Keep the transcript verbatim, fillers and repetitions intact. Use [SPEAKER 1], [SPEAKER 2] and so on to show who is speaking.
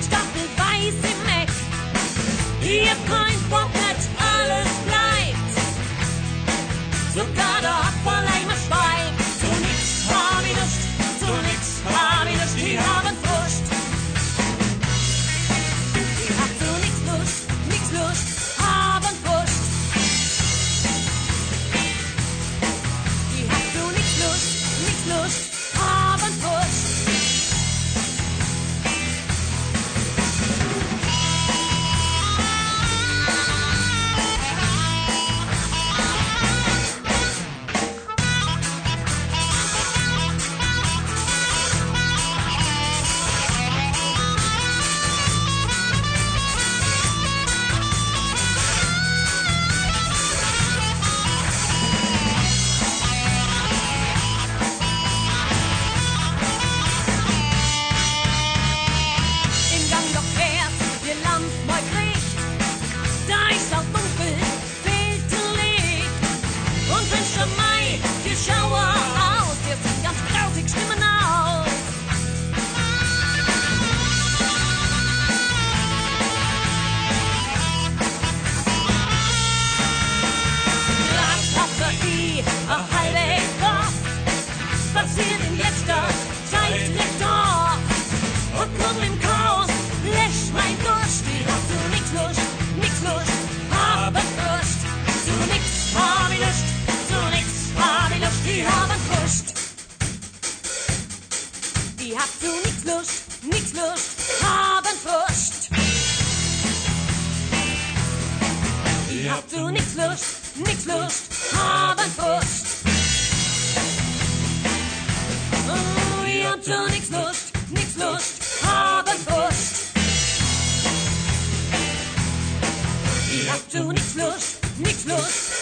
[SPEAKER 1] Stapel weiß im Eck. Ihr kein Bock hat, alles bleibt. Sogar der Abfalleimer schweigt. Zu nix hab ich Lust, zu nix hab ich Lust, die haben Frust. Die hat zu nix Lust, nix Lust, haben Frust. Die hat zu nix Lust, nix Lust, haben Frust. Die hat zu nix Lust, nix Lust, haben Frust. Die hat zu nix Lust, nix Lust, haben Frust. Oh, die hat zu nix Lust, nix Lust, haben Frust. Die hat zu nix Lust, nix Lust,